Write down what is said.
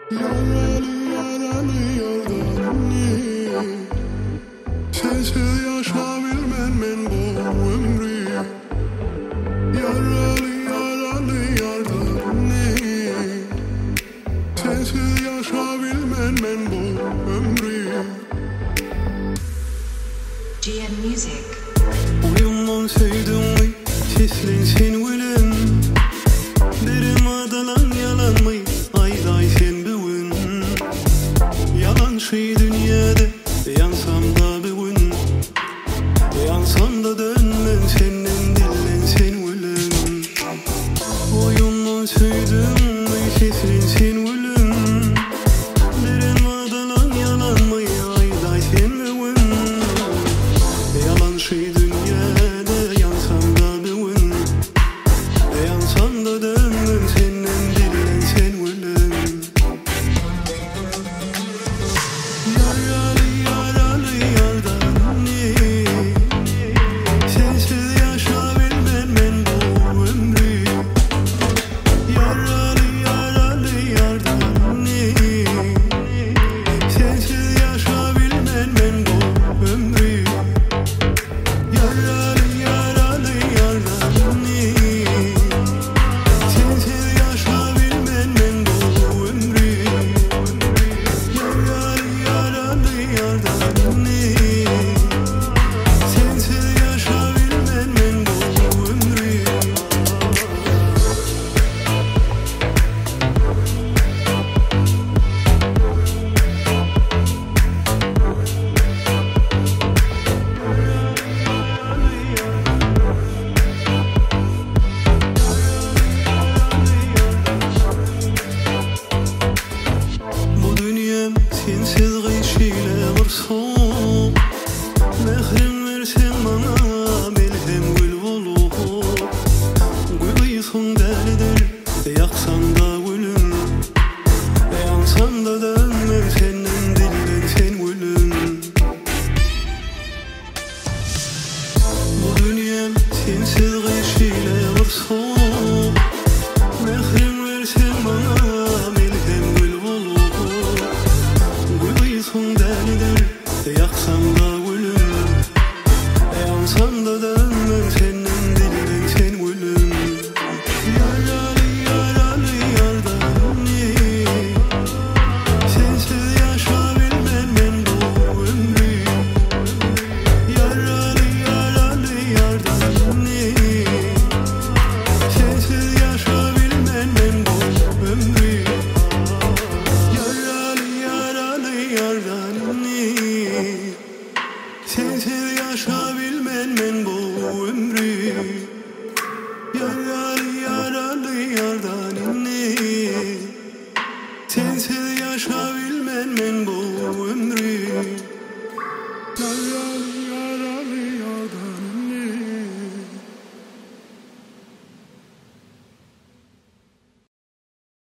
Yaralı yaralı yardanı sensiz yaşayabilmem ben bu ömrü. Yaralı yaralı yardanı sensiz yaşayabilmem ben bu ömrü. GM Music. Uyumdan sevdim mi? Seslensin ölüm. Derim adalan yalan mı? Ayday sen bugün. Yalan şey dünyada. Yansam da bugün. Yansam da dönmem senin dillen sen ölüm. Uyumdan sevdim mi? Seslensin ölüm. Derim adalan yalan mı? Ayday sen bugün. Yalan şey dünyada. Yansam da bugün. Yansam da dönmem senin dillen sen ölüm. Yaralı yaralı yardanı sensiz yaşayabilmem ben bu ömrü. Yaralı yaralı yardanı sensiz yaşayabilmem ben bu ömrü. Yaralı yaralı yardanı sensiz yaşayabilmem ben bu ömrü. Yaralı yaralı yardanı sensiz yaşayabilmem ben bu ömrü. Bu dünyam sensiz gıyşıyla vursun. Mehrim versen bana melhem gül bulup. Gülüysun delidir yaksan da gülüm. Yansam da dönmem senin dillen sen gülüm. Bu dünyam sensiz gıyşıyla vursun. Mehrim versen bana melhem gül bulup. Gülüysun delidir yaksam da gülüm. Yansam da dönmem senin dillen sen gülüm. Yaralı yaralı yardanı sensiz yaşayabilmem ben bu ömrü. Yaralı yaralı yardanı sensiz yaşayabilmem ben bu ömrü. Yaralı yaralı yardanı sensiz yaşayabilmem ben bu ömrü. Yaralı yaralı yardanı sensiz yaşayabilmem ben bu ömrü. Yaralı